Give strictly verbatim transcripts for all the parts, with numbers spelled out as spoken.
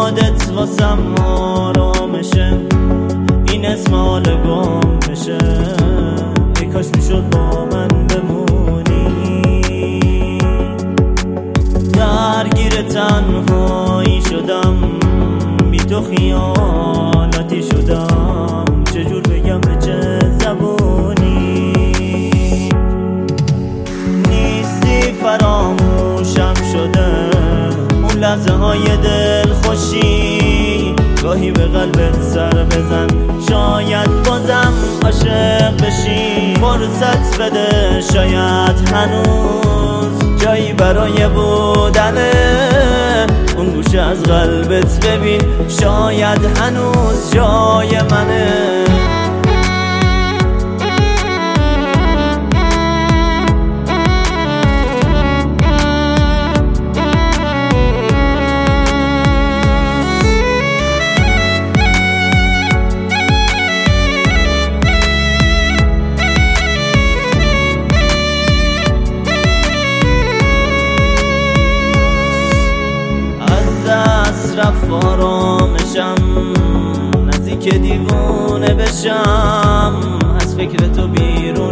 یادت واسم آرامشه، این اسم حال گم بشه. ای کاش میشد با من بمونی. درگیر تنهایی شدم، بی تو خیالاتی شدم، چجور بگم به چه زبونی. نیستی فراموشم شده اون لحظه های دل خوشی، گاهی به قلبت سر بزن شاید بازم عاشق بشی. فرصت بده شاید هنوز جایی برای بودنه، اون گوشه از قلبت ببین شاید هنوز جای منه. رفت آرامشم، نزدیک دیوونه بشم، از فکر تو بیرون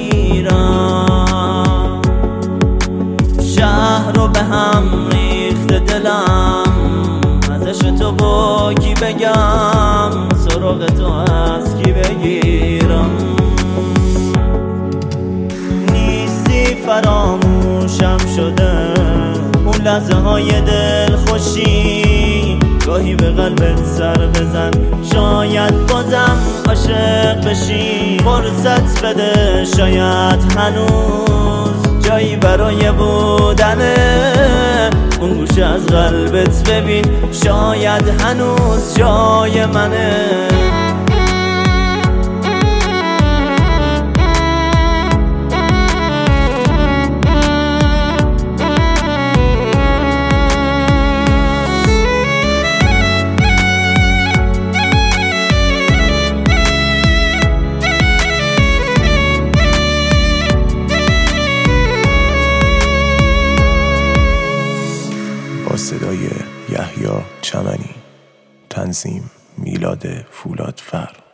نمیرم. شهر رو به هم ریخته دلم، ازش تو با کی بگم، سراغ تو از کی بگیرم. نیستی فراموشم شده اون لحظه های دل خوشی، گاهی به قلبت سر بزن شاید بازم عاشق بشی. فرصت بده شاید هنوز جایی برای بودنه، اون گوشه از قلبت ببین شاید هنوز جای منه. صدای یحیی چمنی، تنظیم میلاد فولادفر.